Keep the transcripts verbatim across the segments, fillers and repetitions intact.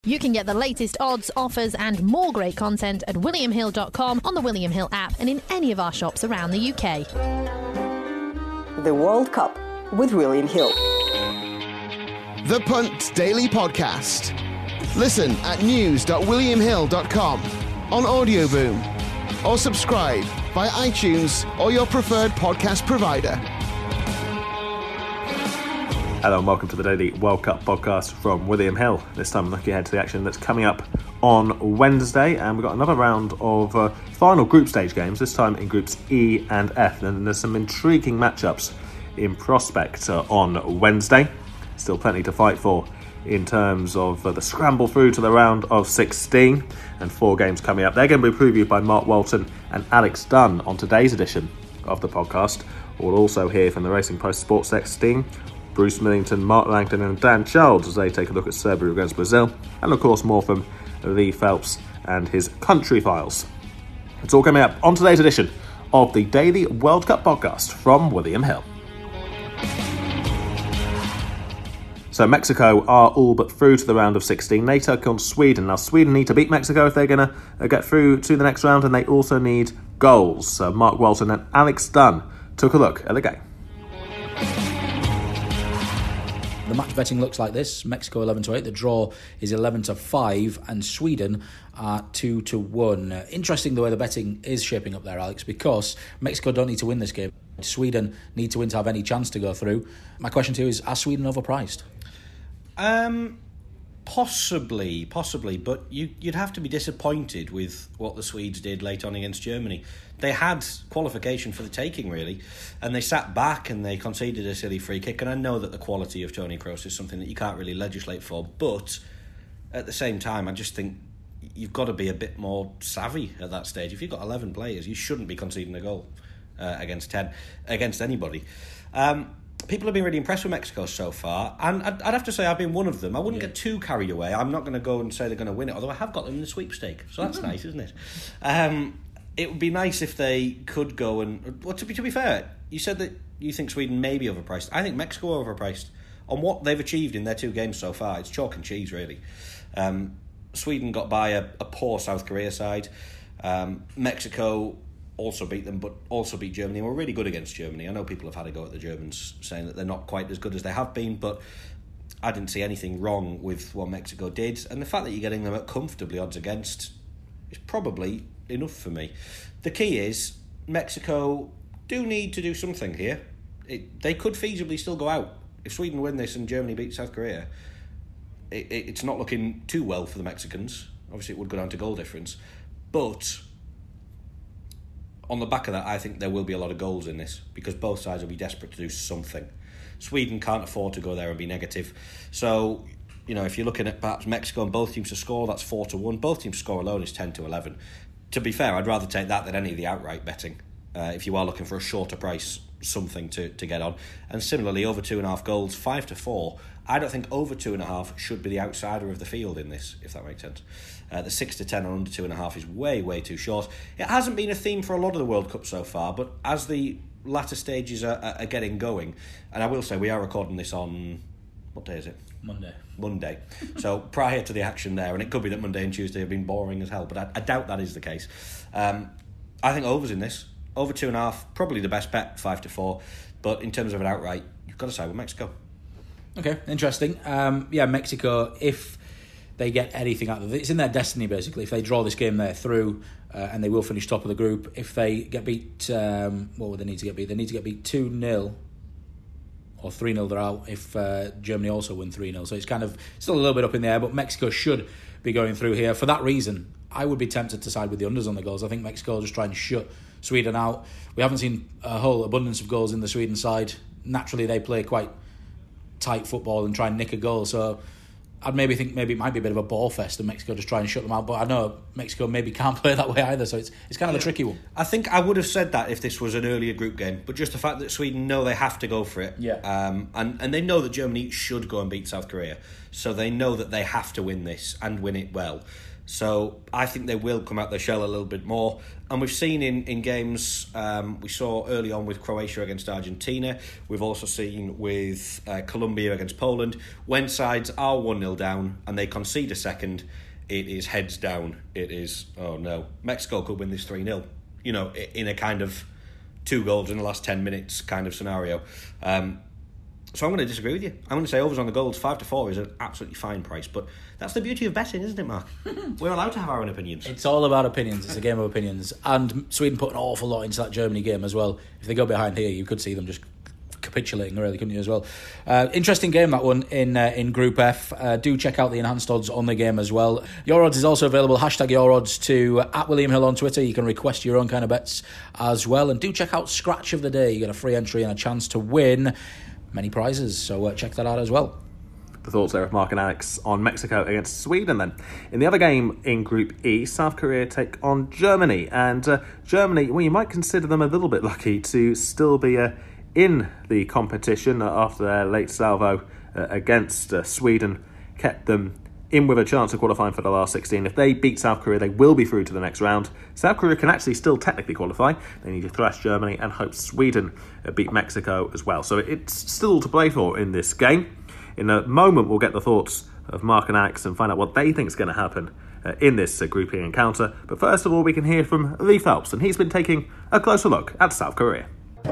You can get the latest odds, offers and more great content at william hill dot com, on the William Hill app and in any of our shops around the U K. The World Cup with William Hill. The Punt Daily Podcast. Listen at news dot william hill dot com, on Audioboom, or subscribe via iTunes or your preferred podcast provider. Hello and welcome to the Daily World Cup podcast from William Hill. This time looking ahead to the action that's coming up on Wednesday, and we've got another round of uh, final group stage games, this time in groups E and F, and there's some intriguing matchups in prospect uh, on Wednesday. Still plenty to fight for in terms of uh, the scramble through to the round of sixteen, and four games coming up. They're going to be previewed by Mark Walton and Alex Dunn on today's edition of the podcast. We'll also hear from the Racing Post Sports X team, Bruce Millington, Mark Langton and Dan Childs, as they take a look at Serbia against Brazil, and of course more from Lee Phelps and his country files. It's all coming up on today's edition of the Daily World Cup podcast from William Hill. So Mexico are all but through to the round of sixteen. They take on Sweden. Now Sweden need to beat Mexico if they're going to get through to the next round, and they also need goals. So Mark Walton and Alex Dunn took a look at the game. The match betting looks like this: Mexico eleven to eight, the draw is eleven to five, and Sweden are two to one. Uh, interesting the way the betting is shaping up there, Alex, because Mexico don't need to win this game. Sweden need to win to have any chance to go through. My question to you is, are Sweden overpriced? Um, possibly, possibly, but you, you'd have to be disappointed with what the Swedes did late on against Germany. They had qualification for the taking, really, and they sat back and they conceded a silly free kick. And I know that the quality of Toni Kroos is something that you can't really legislate for, but at the same time, I just think you've got to be a bit more savvy at that stage. If you've got eleven players, you shouldn't be conceding a goal uh, against ten, against anybody. Um, people have been really impressed with Mexico so far, and I'd, I'd have to say I've been one of them. I wouldn't yeah. get too carried away. I'm not going to go and say they're going to win it, although I have got them in the sweepstake, so that's mm-hmm. nice, isn't it? Um, it would be nice if they could go and... Well, to be, to be fair, you said that you think Sweden may be overpriced. I think Mexico are overpriced. On what they've achieved in their two games so far, it's chalk and cheese, really. Um, Sweden got by a, a poor South Korea side. Um, Mexico also beat them, but also beat Germany, and were really good against Germany. I know people have had a go at the Germans, saying that they're not quite as good as they have been, but I didn't see anything wrong with what Mexico did, and the fact that you're getting them at comfortably odds against is probably enough for me. The key is Mexico do need to do something here. It, they could feasibly still go out. If Sweden win this and Germany beat South Korea, it, it, it's not looking too well for the Mexicans. Obviously it would go down to goal difference, but on the back of that, I think there will be a lot of goals in this, because both sides will be desperate to do something. Sweden can't afford to go there and be negative. So, you know, if you're looking at perhaps Mexico and both teams to score, that's four to one. Both teams to score alone is ten to eleven. To be fair, I'd rather take that than any of the outright betting. Uh, if you are looking for a shorter price, something to, to get on. And similarly, over two and a half goals, five to four. I don't think over two and a half should be the outsider of the field in this, if that makes sense. Uh, the six to ten and under two and a half is way, way too short. It hasn't been a theme for a lot of the World Cup so far, but as the latter stages are, are, are getting going, and I will say we are recording this on, what day is it? Monday. Monday. So prior to the action there, and it could be that Monday and Tuesday have been boring as hell, but I, I doubt that is the case. Um, I think overs in this. Over two and a half, probably the best bet, five to four. But in terms of an outright, you've got to side with Mexico. Okay, interesting. Um, yeah, Mexico, if they get anything out of it, it's in their destiny, basically. If they draw this game, they're through, uh, and they will finish top of the group. If they get beat, um, what would they need to get beat? They need to get beat two nil or three nil, they're out if uh, Germany also win three nil. So it's kind of still a little bit up in the air, but Mexico should be going through here. For that reason, I would be tempted to side with the unders on the goals. I think Mexico will just try and shut Sweden out. We haven't seen a whole abundance of goals in the Sweden side. Naturally, they play quite tight football and try and nick a goal. So I'd maybe think maybe it might be a bit of a ball fest and Mexico just try and shut them out. But I know Mexico maybe can't play that way either. So it's it's kind of a tricky one. I think I would have said that if this was an earlier group game. But just the fact that Sweden know they have to go for it. Yeah. Um, and, and they know that Germany should go and beat South Korea. so they know that they have to win this and win it well. So I think they will come out their shell a little bit more. And we've seen in, in games, um, we saw early on with Croatia against Argentina, we've also seen with uh, Colombia against Poland, when sides are one nil down and they concede a second, it is heads down. It is, oh no, Mexico could win this three nil, you know, in a kind of two goals in the last ten minutes kind of scenario. Um, So I'm going to disagree with you. I'm going to say overs on the goals, five to four is an absolutely fine price. But that's the beauty of betting, isn't it, Mark? We're allowed to have our own opinions. It's all about opinions. It's a game of opinions. And Sweden put an awful lot into that Germany game as well. If they go behind here, you could see them just capitulating, really, couldn't you, as well? Uh, interesting game, that one, in uh, in Group F. Uh, do check out the enhanced odds on the game as well. Your Odds is also available. Hashtag Your Odds to uh, at William Hill on Twitter. You can request your own kind of bets as well. And do check out Scratch of the Day. You get a free entry and a chance to win many prizes, so uh, check that out as well. The thoughts there of Mark and Alex on Mexico against Sweden then. In the other game in Group E, South Korea take on Germany. And uh, Germany, well, you might consider them a little bit lucky to still be uh, in the competition after their late salvo uh, against uh, Sweden kept them in with a chance of qualifying for the last sixteen. If they beat South Korea, they will be through to the next round. South Korea can actually still technically qualify. They need to thrash Germany and hope Sweden beat Mexico as well. So it's still to play for in this game. In a moment, we'll get the thoughts of Mark and Alex and find out what they think is going to happen uh, in this uh, Group E encounter. But first of all, we can hear from Lee Phelps, and he's been taking a closer look at South Korea.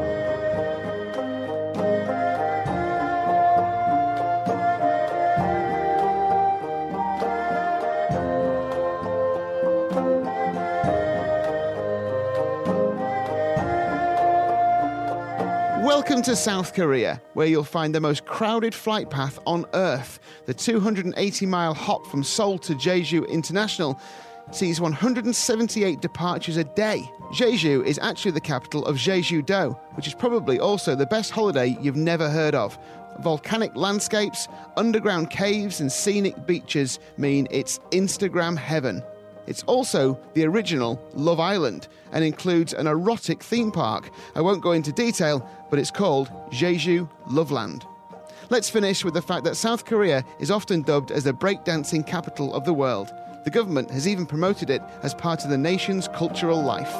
Welcome to South Korea, where you'll find the most crowded flight path on Earth. The two hundred eighty mile hop from Seoul to Jeju International sees one hundred seventy-eight departures a day. Jeju is actually the capital of Jeju-do, which is probably also the best holiday you've never heard of. Volcanic landscapes, underground caves and scenic beaches mean it's Instagram heaven. It's also the original Love Island and includes an erotic theme park. I won't go into detail, but it's called Jeju Loveland. Let's finish with the fact that South Korea is often dubbed as the breakdancing capital of the world. The government has even promoted it as part of the nation's cultural life.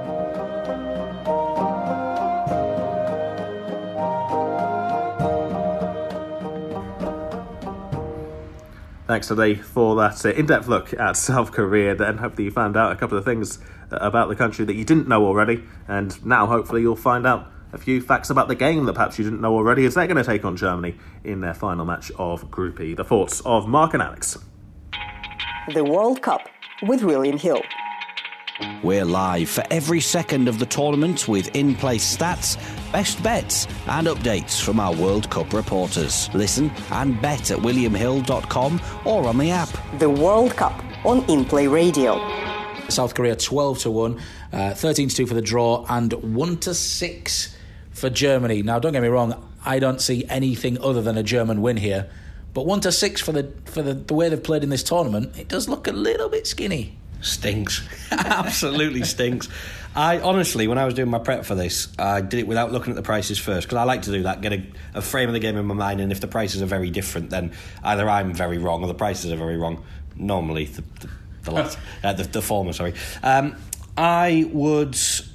Thanks today for that uh, in-depth look at South Korea. Then hopefully you found out a couple of things about the country that you didn't know already, and now hopefully you'll find out a few facts about the game that perhaps you didn't know already, as they're going to take on Germany in their final match of Group E. The thoughts of Mark and Alex. The World Cup with William Hill. We're live for every second of the tournament with in-play stats, best bets and updates from our World Cup reporters. Listen and bet at william hill dot com or on the app. The World Cup on In-Play Radio. South Korea twelve to one, uh, thirteen to two for the draw and one to six for Germany. Now, don't get me wrong, I don't see anything other than a German win here, but one to six for the for the, the way they've played in this tournament, it does look a little bit skinny. Stinks. Absolutely stinks. I honestly, when I was doing my prep for this, I did it without looking at the prices first, because I like to do that, get a, a frame of the game in my mind, and if the prices are very different, then either I'm very wrong or the prices are very wrong. Normally, the the, the, last, uh, the, the former, sorry. Um, I would...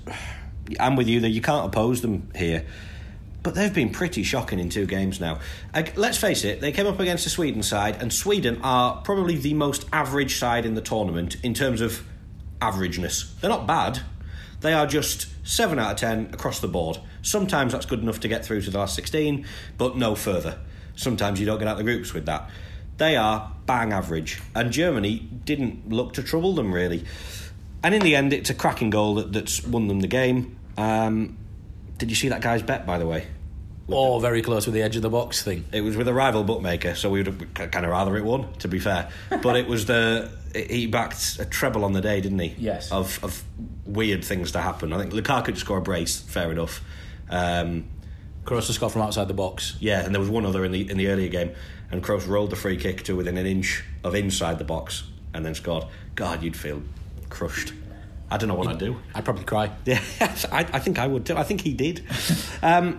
I'm with you, that you can't oppose them here. But they've been pretty shocking in two games now. Uh, let's face it, they came up against the Sweden side, and Sweden are probably the most average side in the tournament in terms of averageness. They're not bad. They are just seven out of ten across the board. Sometimes that's good enough to get through to the last sixteen, but no further. Sometimes you don't get out the groups with that. They are bang average, and Germany didn't look to trouble them, really. And in the end, it's a cracking goal that, that's won them the game. Um... Did you see that guy's bet, by the way? With oh, the, very close with the edge of the box thing. It was with a rival bookmaker, so we would kind of rather it won, to be fair. But it was the... He backed a treble on the day, didn't he? Yes. Of of weird things to happen. I think Lukaku to score a brace, fair enough. Um, Kroos to score from outside the box. Yeah, and there was one other in the in the earlier game, and Kroos rolled the free kick to within an inch of inside the box, and then scored. God, you'd feel crushed. I don't know what I'd do. I'd probably cry. Yeah, I, I think I would too. I think he did. um,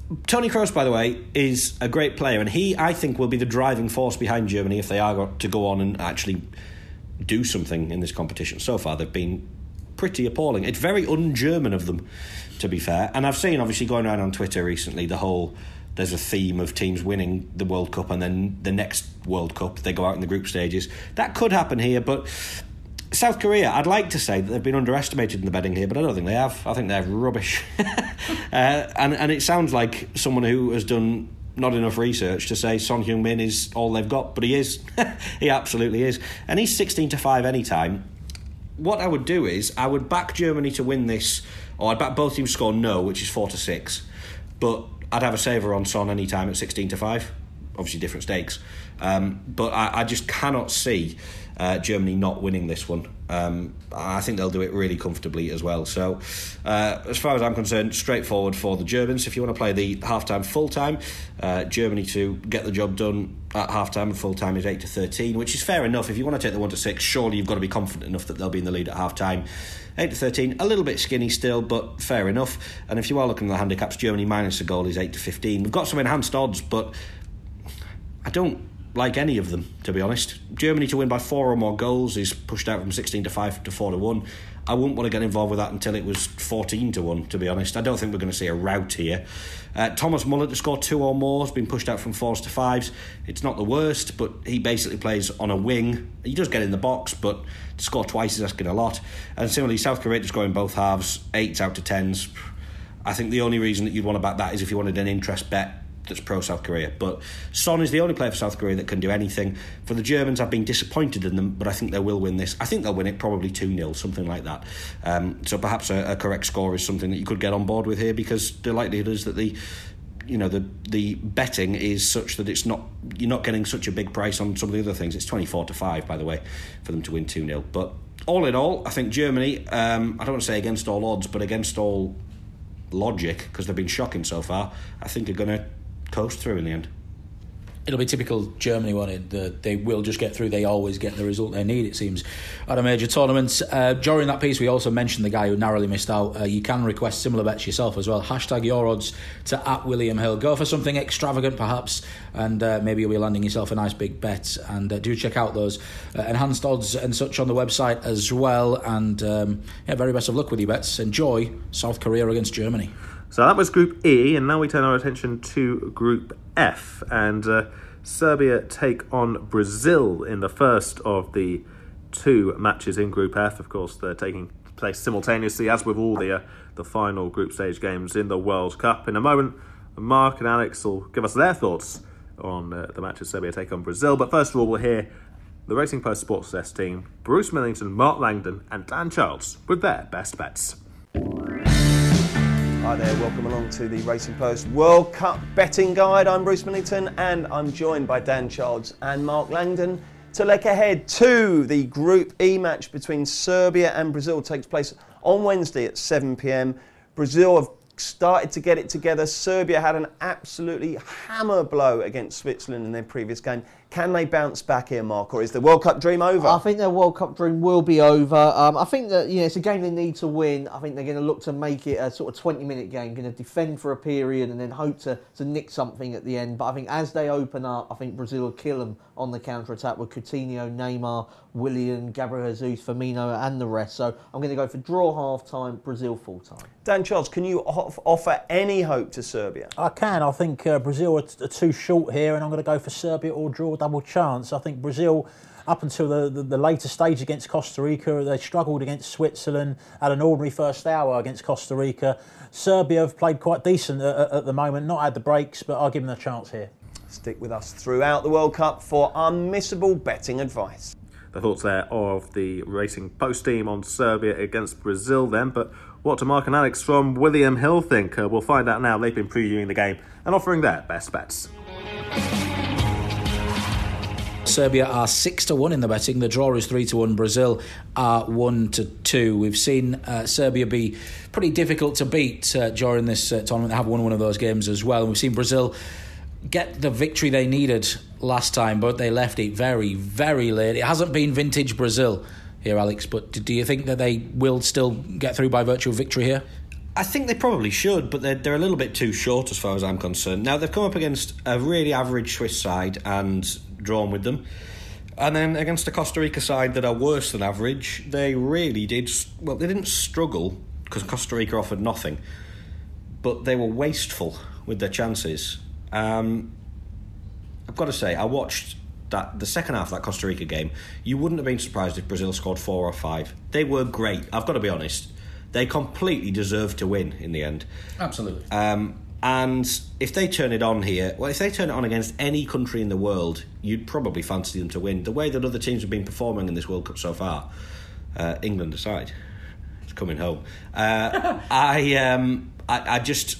Toni Kroos, by the way, is a great player, and he, I think, will be the driving force behind Germany if they are to go on and actually do something in this competition. So far, they've been pretty appalling. It's very un-German of them, to be fair. And I've seen, obviously, going around on Twitter recently, the whole... There's a theme of teams winning the World Cup and then the next World Cup, they go out in the group stages. That could happen here, but South Korea, I'd like to say that they've been underestimated in the betting here, but I don't think they have. I think they're rubbish. uh, and, and it sounds like someone who has done not enough research to say Son Heung-min is all they've got, but he is. He absolutely is. And he's sixteen to five anytime. What I would do is, I would back Germany to win this, or I'd back both teams to score no, which is four to six. But I'd have a saver on Son any time at sixteen to five. Obviously different stakes. Um, but I, I just cannot see uh, Germany not winning this one. Um, I think they'll do it really comfortably as well. So uh, as far as I'm concerned, straightforward for the Germans. If you want to play the half-time, full-time, uh, Germany to get the job done at half-time and full-time is eight to thirteen, which is fair enough. If you want to take the one to six, surely you've got to be confident enough that they'll be in the lead at half-time. eight to thirteen, a little bit skinny still, but fair enough. And if you are looking at the handicaps, Germany minus a goal is eight to fifteen. We've got some enhanced odds, but I don't like any of them, to be honest. Germany to win by four or more goals is pushed out from sixteen to five to four to one. I wouldn't want to get involved with that until it was fourteen to one, to be honest. I don't think we're going to see a rout here. Uh, Thomas Muller to score two or more has been pushed out from fours to fives. It's not the worst, but he basically plays on a wing. He does get in the box, but to score twice is asking a lot. And similarly, South Korea to score in both halves, eights out to tens. I think the only reason that you'd want to back that is if you wanted an interest bet that's pro-South Korea. But Son is the only player for South Korea that can do anything. For the Germans, I've been disappointed in them, but I think they will win this. I think they'll win it probably two nil, something like that. Um, so perhaps a, a correct score is something that you could get on board with here, because the likelihood is that the you know the the betting is such that it's not you're not getting such a big price on some of the other things. It's twenty-four to five, by the way, for them to win two nil. But all in all, I think Germany, um, I don't want to say against all odds, but against all logic, because they've been shocking so far, I think are going to coast through in the end. It'll be typical Germany one. It, they will just get through. They always get the result they need, it seems, at a major tournament. Uh, during that piece, we also mentioned the guy who narrowly missed out. Uh, you can request similar bets yourself as well. Hashtag your odds to at William Hill. Go for something extravagant, perhaps, and uh, maybe you'll be landing yourself a nice big bet. And uh, do check out those uh, enhanced odds and such on the website as well. And um, yeah, very best of luck with your bets. Enjoy South Korea against Germany. So that was Group E, and now we turn our attention to Group F, and uh, Serbia take on Brazil in the first of the two matches in Group F. Of course, they're taking place simultaneously, as with all the uh, the final group stage games in the World Cup. In a moment, Mark and Alex will give us their thoughts on uh, the matches Serbia take on Brazil. But first of all, we'll hear the Racing Post Sports Desk team, Bruce Millington, Mark Langdon and Dan Childs with their best bets. Hi there, welcome along to the Racing Post World Cup Betting Guide. I'm Bruce Millington and I'm joined by Dan Childs and Mark Langdon to look ahead to the Group E match between Serbia and Brazil. It takes place on Wednesday at seven p.m. Brazil have started to get it together. Serbia had an absolutely hammer blow against Switzerland in their previous game. Can they bounce back here, Mark, or is the World Cup dream over? I think their World Cup dream will be over. Um, I think that, you know, it's a game they need to win. I think they're going to look to make it a sort of twenty-minute game, going to defend for a period and then hope to, to nick something at the end. But I think as they open up, I think Brazil will kill them on the counter-attack with Coutinho, Neymar, Willian, Gabriel Jesus, Firmino and the rest. So I'm going to go for draw half-time, Brazil full-time. Dan Childs, can you off- offer any hope to Serbia? I can. I think uh, Brazil are, t- are too short here, and I'm going to go for Serbia or draw double chance. I think Brazil, up until the, the, the later stage against Costa Rica, they struggled against Switzerland, had an ordinary first hour against Costa Rica. Serbia have played quite decent at, at the moment, not had the breaks, but I'll give them a chance here. Stick with us throughout the World Cup for unmissable betting advice. The thoughts there of the Racing Post team on Serbia against Brazil then, but what do Mark and Alex from William Hill think? Uh, we'll find out now. They've been previewing the game and offering their best bets. Serbia are six to one in the betting. The draw is three to one. Brazil are one to two. We've seen uh, Serbia be pretty difficult to beat uh, during this uh, tournament. They have won one of those games as well. And we've seen Brazil get the victory they needed last time, but they left it very, very late. It hasn't been vintage Brazil here, Alex, but do you think that they will still get through by virtue of victory here? I think they probably should, but they're, they're a little bit too short as far as I'm concerned. Now, they've come up against a really average Swiss side and drawn with them. And then against a Costa Rica side that are worse than average, they really did... Well, they didn't struggle, because Costa Rica offered nothing. But they were wasteful with their chances. Um, I've got to say, I watched that the second half of that Costa Rica game. You wouldn't have been surprised if Brazil scored four or five. They were great, I've got to be honest. They completely deserved to win in the end. Absolutely. Um, and if they turn it on here, well, if they turn it on against any country in the world, you'd probably fancy them to win. The way that other teams have been performing in this World Cup so far, uh, England aside, it's coming home. Uh, I, um, I, I just,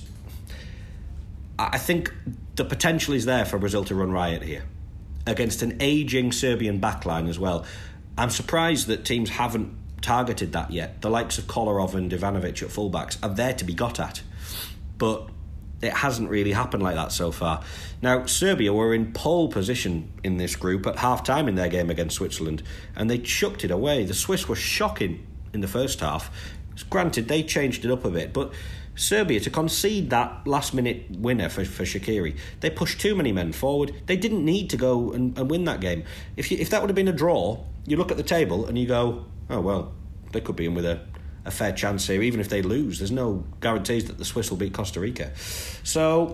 I think the potential is there for Brazil to run riot here against an ageing Serbian backline as well. I'm surprised that teams haven't targeted that yet. The likes of Kolarov and Ivanovic at fullbacks are there to be got at, but it hasn't really happened like that so far. Now, Serbia were in pole position in this group at half-time in their game against Switzerland, and they chucked it away. The Swiss were shocking in the first half. Granted, they changed it up a bit, but Serbia, to concede that last-minute winner for, for Shaqiri, they pushed too many men forward. They didn't need to go and, and win that game. If you, if that would have been a draw, you look at the table and you go, oh, well, they could be in with a, a fair chance here. Even if they lose, there's no guarantees that the Swiss will beat Costa Rica. So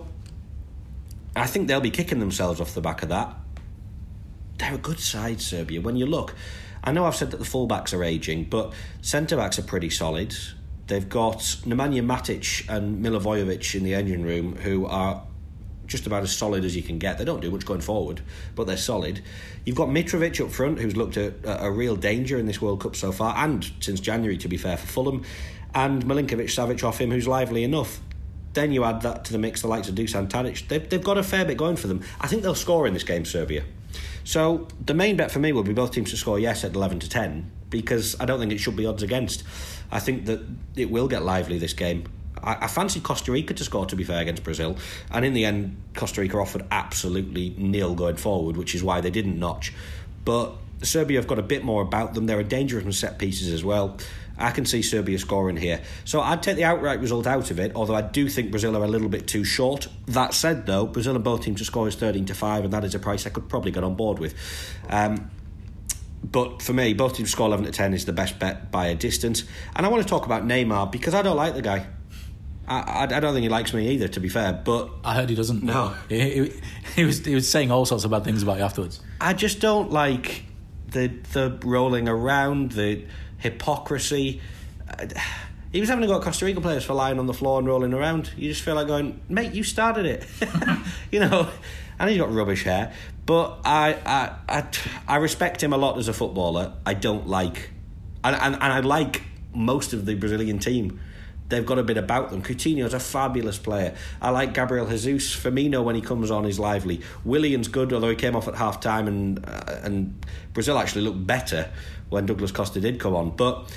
I think they'll be kicking themselves off the back of that. They're a good side, Serbia. When you look, I know I've said that the fullbacks are ageing, but centre-backs are pretty solid. They've got Nemanja Matic and Milivojevic in the engine room, who are just about as solid as you can get. They don't do much going forward, but they're solid. You've got Mitrovic up front, who's looked at a real danger in this World Cup so far, and since January, to be fair, for Fulham, and Milinkovic-Savic off him, who's lively enough. Then you add that to the mix, the likes of Dusan Tadic. They've, they've got a fair bit going for them. I think they'll score in this game, Serbia. So the main bet for me will be both teams to score yes at eleven to ten, because I don't think it should be odds against. I think that it will get lively, this game. I, I fancy Costa Rica to score, to be fair, against Brazil, and in the end Costa Rica offered absolutely nil going forward, which is why they didn't notch. But Serbia have got a bit more about them. They're a danger from set pieces as well. I can see Serbia scoring here. So I'd take the outright result out of it, although I do think Brazil are a little bit too short. That said, though, Brazil and both teams to score is thirteen to five, and that is a price I could probably get on board with. Um, but for me, both teams to score eleven to ten is the best bet by a distance. And I want to talk about Neymar, because I don't like the guy. I, I, I don't think he likes me either, to be fair. But I heard he doesn't. No, he, he, he was he was saying all sorts of bad things about you afterwards. I just don't like the the rolling around, the hypocrisy. He was having to go at Costa Rica players for lying on the floor and rolling around. You just feel like going, mate, you started it. You know, and he's got rubbish hair. But I, I, I, I respect him a lot as a footballer. I don't like, and, and, and I like most of the Brazilian team. They've got a bit about them. Coutinho's a fabulous player. I like Gabriel Jesus. Firmino, when he comes on, is lively. Willian's good, although he came off at half time, and uh, and Brazil actually looked better when Douglas Costa did come on. But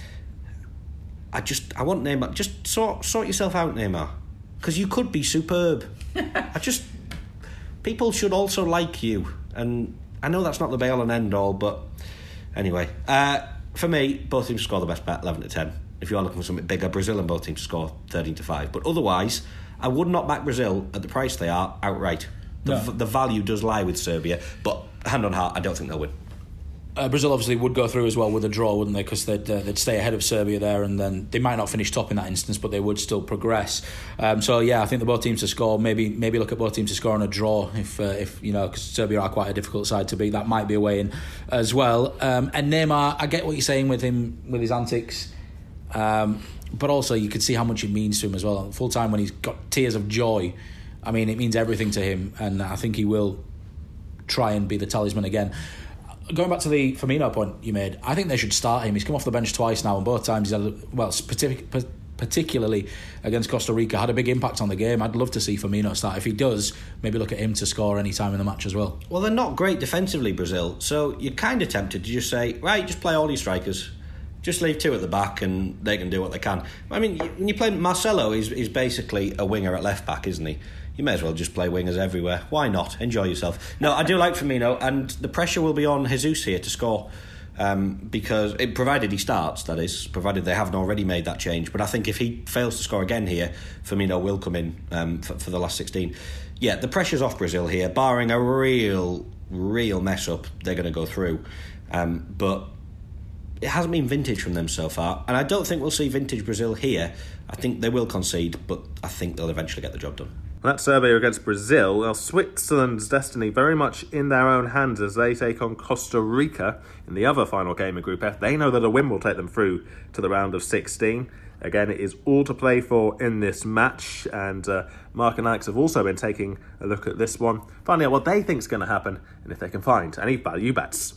I just I want Neymar. Just sort sort yourself out, Neymar, because you could be superb. I just people should also like you, and I know that's not the be all and end all, but anyway, uh, for me, both teams score the best bet, eleven to ten. If you're looking for something bigger, Brazil and both teams to score thirteen to five. But otherwise, I would not back Brazil at the price they are outright. The, No. v- the value does lie with Serbia, but hand on heart, I don't think they'll win. Uh, Brazil obviously would go through as well with a draw, wouldn't they? Because they'd, uh, they'd stay ahead of Serbia there, and then they might not finish top in that instance, but they would still progress. Um, so yeah, I think the both teams to score. Maybe maybe look at both teams to score on a draw if uh, if you know, because Serbia are quite a difficult side to beat. That might be a way in as well. Um, and Neymar, I get what you're saying with him with his antics. Um, but also you could see how much it means to him as well. Full time when he's got tears of joy, I mean, it means everything to him, and I think he will try and be the talisman again. Going back to the Firmino point you made, I think they should start him. He's come off the bench twice now, and both times he's had, a, well, partic- particularly against Costa Rica, had a big impact on the game. I'd love to see Firmino start. If he does, maybe look at him to score any time in the match as well. Well, they're not great defensively, Brazil, so you're kind of tempted to just say, right, just play all these strikers. Just leave two at the back and they can do what they can. I mean, when you play Marcelo, he's, he's basically a winger at left back, isn't he? You may as well just play wingers everywhere. Why not? Enjoy yourself. No, I do like Firmino, and the pressure will be on Jesus here to score, Um, because it, provided he starts, that is, provided they haven't already made that change. But I think if he fails to score again here, Firmino will come in um, for, for the last sixteen. Yeah, the pressure's off Brazil here. Barring a real, real mess up, they're going to go through. Um, but it hasn't been vintage from them so far, and I don't think we'll see vintage Brazil here. I think they will concede, but I think they'll eventually get the job done. That's Serbia against Brazil. Now, Switzerland's destiny very much in their own hands as they take on Costa Rica in the other final game in Group F. They know that a win will take them through to the round of sixteen. Again, it is all to play for in this match, and uh, Mark and Alex have also been taking a look at this one, finding out what they think is going to happen and if they can find any value bets.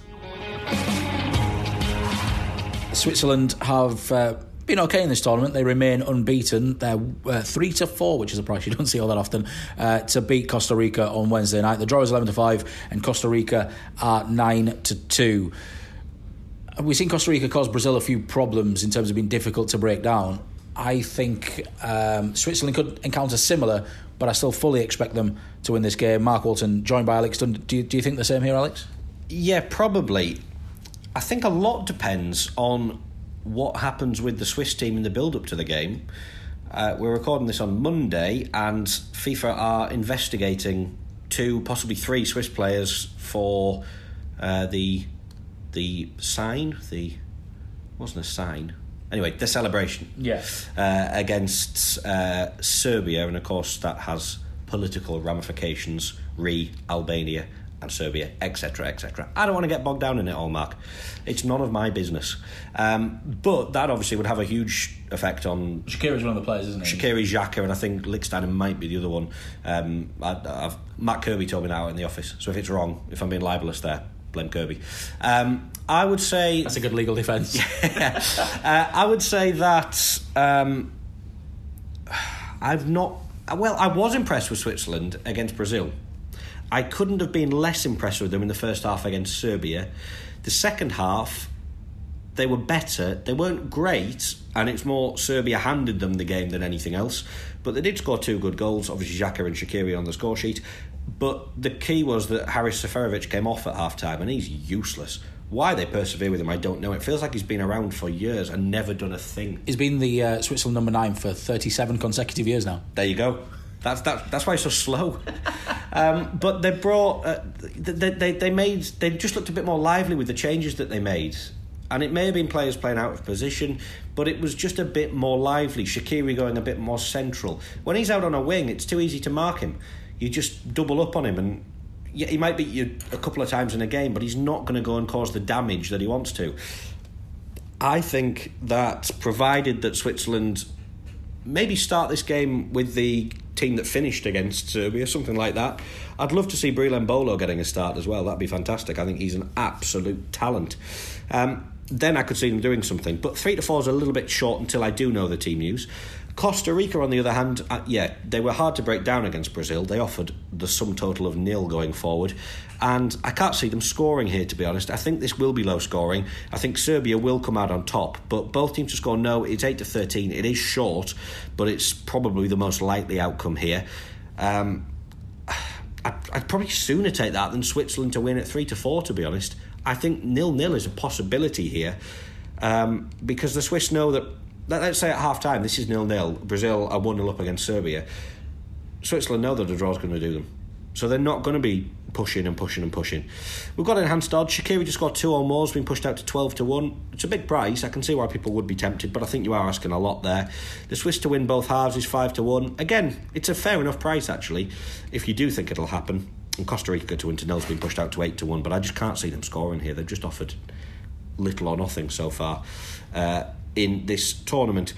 Switzerland have uh, been okay in this tournament. They remain unbeaten. They're uh, three to four, which is a price you don't see all that often, uh, to beat Costa Rica on Wednesday night. The draw is eleven to five, and Costa Rica are nine to two. We've seen Costa Rica cause Brazil a few problems in terms of being difficult to break down. I think um, Switzerland could encounter similar, but I still fully expect them to win this game. Mark Walton, joined by Alex Dunn. Do you, do you think the same here, Alex? Yeah, probably. I think a lot depends on what happens with the Swiss team in the build-up to the game. Uh, we're recording this on Monday, and FIFA are investigating two, possibly three Swiss players for uh, the the sign, the wasn't a sign. Anyway, the celebration. Yeah. Uh, against uh, Serbia, and of course that has political ramifications. Re Albania and Serbia, et cetera, et cetera. I don't want to get bogged down in it all, Mark. It's none of my business. Um, but that obviously would have a huge effect on... Shaqiri's one of the players, isn't he? Shaqiri, Xhaka, and I think Lichtsteiner might be the other one. Um, I, I've, Matt Kirby told me that out in the office, so if it's wrong, if I'm being libelous there, blame Kirby. Um, I would say... That's a good legal defence. uh, I would say that um, I've not... Well, I was impressed with Switzerland against Brazil. I couldn't have been less impressed with them in the first half against Serbia. The second half, they were better. They weren't great, and it's more Serbia handed them the game than anything else. But they did score two good goals, obviously Xhaka and Shaqiri on the score sheet. But the key was that Haris Seferovic came off at half-time, and he's useless. Why they persevere with him, I don't know. It feels like he's been around for years and never done a thing. He's been the uh, Switzerland number nine for thirty-seven consecutive years now. There you go. That's that, that's why he's so slow. um, but they brought, uh, they, they they made, they just looked a bit more lively with the changes that they made. And it may have been players playing out of position, but it was just a bit more lively. Shaqiri going a bit more central. When he's out on a wing, it's too easy to mark him. You just double up on him, and yeah, he might beat you a couple of times in a game, but he's not going to go and cause the damage that he wants to. I think that provided that Switzerland maybe start this game with the team that finished against Serbia, something like that, I'd love to see Breel Mbolo getting a start as well. That'd be fantastic. I think he's an absolute talent. Um, then I could see them doing something. But three to four is a little bit short until I do know the team news. Costa Rica, on the other hand, uh, yeah, they were hard to break down against Brazil. They offered the sum total of nil going forward. And I can't see them scoring here, to be honest. I think this will be low scoring. I think Serbia will come out on top. But both teams to score no. It's eight to thirteen. It is short, but it's probably the most likely outcome here. Um, I'd, I'd probably sooner take that than Switzerland to win at three to four, to be honest. I think nil-nil is a possibility here. Um, because the Swiss know that, let's say at half-time, this is nil-nil. Brazil are one nil up against Serbia. Switzerland know that a draw is going to do them. So they're not going to be pushing and pushing and pushing. We've got enhanced odds. Shaqiri just got two or more, has been pushed out to twelve to one. It's a big price. I can see why people would be tempted, but I think you are asking a lot there. The Swiss to win both halves is five to one. Again, it's a fair enough price, actually, if you do think it'll happen. And Costa Rica to win to nil has been pushed out to eight to one, but I just can't see them scoring here. They've just offered little or nothing so far uh, in this tournament.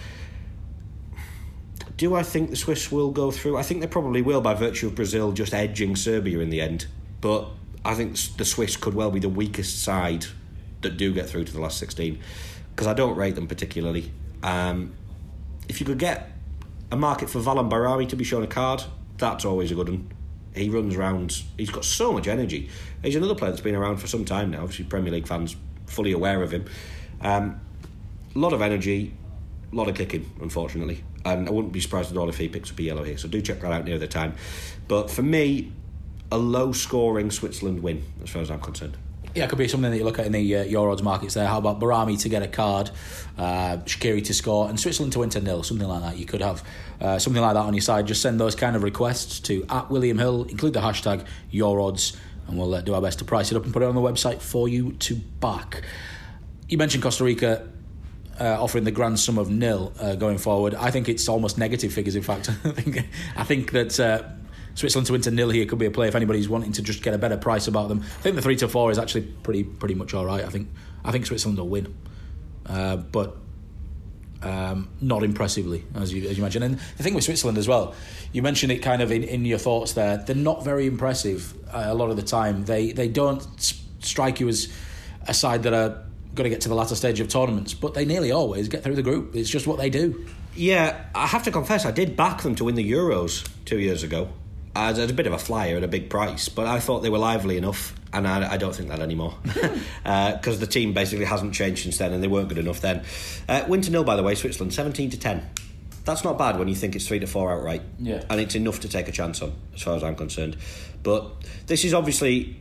Do I think the Swiss will go through? I think they probably will, by virtue of Brazil just edging Serbia in the end. But I think the Swiss could well be the weakest side that do get through to the last sixteen, because I don't rate them particularly. Um, if you could get a market for Valan Barami to be shown a card, that's always a good one. He runs around, he's got so much energy. He's another player that's been around for some time now. Obviously, Premier League fans fully aware of him. Um, a lot of energy, a lot of kicking, unfortunately. And I wouldn't be surprised at all if he picks up a yellow here. So do check that out near the time. But for me, a low-scoring Switzerland win, as far as I'm concerned. Yeah, it could be something that you look at in the uh, Your Odds markets there. How about Barami to get a card, uh, Shaqiri to score, and Switzerland to win to nil, something like that. You could have uh, something like that on your side. Just send those kind of requests to at William Hill, include the hashtag Your Odds, and we'll uh, do our best to price it up and put it on the website for you to back. You mentioned Costa Rica uh, offering the grand sum of nil uh, going forward. I think it's almost negative figures, in fact. I think I think that... Uh, Switzerland to win to nil here could be a play if anybody's wanting to just get a better price about them. I think the three to four is actually pretty pretty much all right. I think I think Switzerland will win, uh, but um, not impressively, as you as you mentioned. And the thing with Switzerland as well, you mentioned it kind of in, in your thoughts there. They're not very impressive uh, a lot of the time. They they don't strike you as a side that are going to get to the latter stage of tournaments, but they nearly always get through the group. It's just what they do. Yeah, I have to confess, I did back them to win the Euros two years ago. As a bit of a flyer at a big price, but I thought they were lively enough, and I, I don't think that anymore, because uh, the team basically hasn't changed since then, and they weren't good enough then. Uh, win to nil, by the way, Switzerland, seventeen to ten. That's not bad when you think it's three to four outright, yeah, and it's enough to take a chance on, as far as I'm concerned. But this is obviously,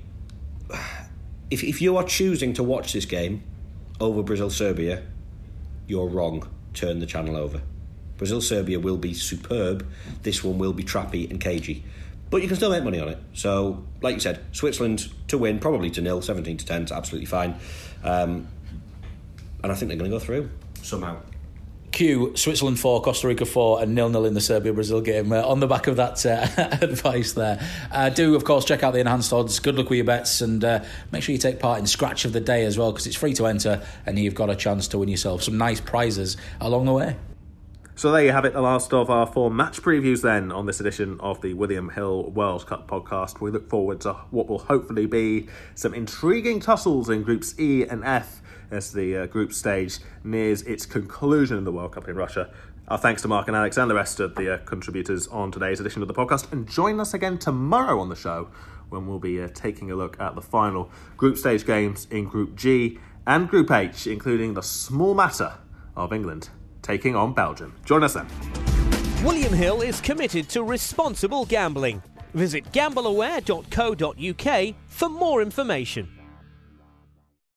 if if you are choosing to watch this game over Brazil-Serbia, you're wrong. Turn the channel over. Brazil-Serbia will be superb. This one will be trappy and cagey. But you can still make money on it. So, like you said, Switzerland to win, probably to nil, seventeen to ten, is absolutely fine. Um, and I think they're going to go through somehow. Q, Switzerland four, Costa Rica four, and nil nil in the Serbia-Brazil game. Uh, on the back of that uh, advice there. Uh, do, of course, check out the enhanced odds. Good luck with your bets, and uh, make sure you take part in Scratch of the Day as well, because it's free to enter, and you've got a chance to win yourself some nice prizes along the way. So there you have it, the last of our four match previews then on this edition of the William Hill World Cup podcast. We look forward to what will hopefully be some intriguing tussles in Groups E and F as the uh, group stage nears its conclusion in the World Cup in Russia. Our thanks to Mark and Alex and the rest of the uh, contributors on today's edition of the podcast. And join us again tomorrow on the show when we'll be uh, taking a look at the final group stage games in Group G and Group H, including the small matter of England taking on Belgium. Join us then. William Hill is committed to responsible gambling. Visit gamble aware dot co dot uk for more information.